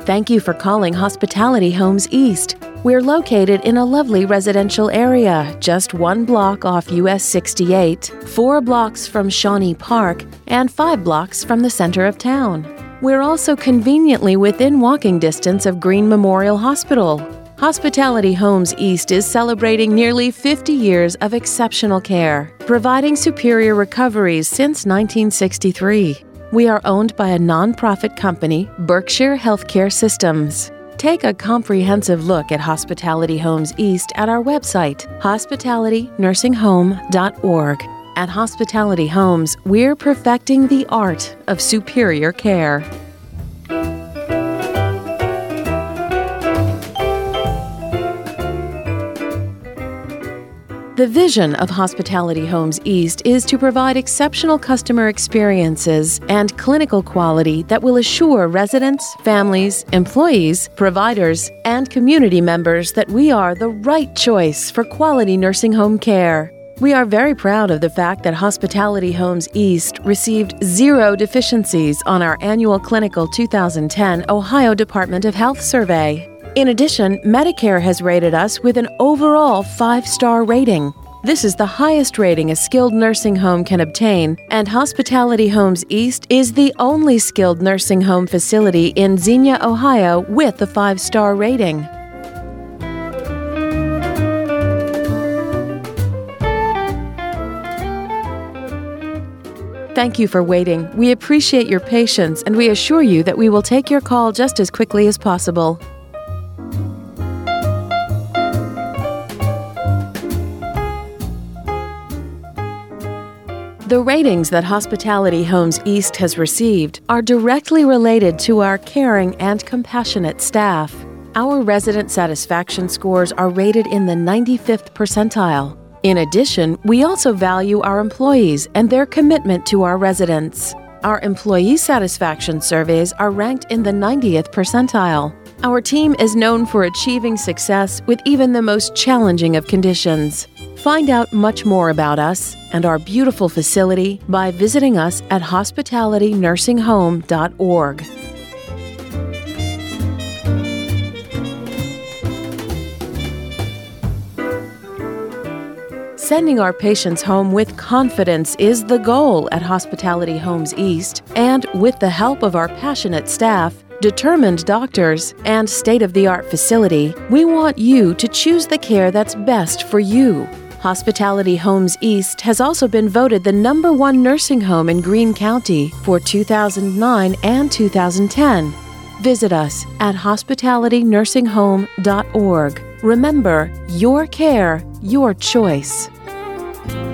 Thank you for calling Hospitality Homes East. We're located in a lovely residential area, just 1 block off US 68, 4 blocks from Shawnee Park, and 5 blocks from the center of town. We're also conveniently within walking distance of Green Memorial Hospital. Hospitality Homes East is celebrating nearly 50 years of exceptional care, providing superior recoveries since 1963. We are owned by a nonprofit company, Berkshire Healthcare Systems. Take a comprehensive look at Hospitality Homes East at our website, hospitalitynursingHome.org. At Hospitality Homes, we're perfecting the art of superior care. The vision of Hospitality Homes East is to provide exceptional customer experiences and clinical quality that will assure residents, families, employees, providers, and community members that we are the right choice for quality nursing home care. We are very proud of the fact that Hospitality Homes East received 0 deficiencies on our annual clinical 2010 Ohio Department of Health survey. In addition, Medicare has rated us with an overall 5-star rating. This is the highest rating a skilled nursing home can obtain, and Hospitality Homes East is the only skilled nursing home facility in Xenia, Ohio with a 5-star rating. Thank you for waiting. We appreciate your patience, and we assure you that we will take your call just as quickly as possible. The ratings that Hospitality Homes East has received are directly related to our caring and compassionate staff. Our resident satisfaction scores are rated in the 95th percentile. In addition, we also value our employees and their commitment to our residents. Our employee satisfaction surveys are ranked in the 90th percentile. Our team is known for achieving success with even the most challenging of conditions. Find out much more about us and our beautiful facility by visiting us at hospitalitynursingHome.org. Sending our patients home with confidence is the goal at Hospitality Homes East, and with the help of our passionate staff, determined doctors, and state-of-the-art facility, we want you to choose the care that's best for you. Hospitality Homes East has also been voted the #1 nursing home in Greene County for 2009 and 2010. Visit us at hospitalitynursingHome.org. Remember, your care, your choice.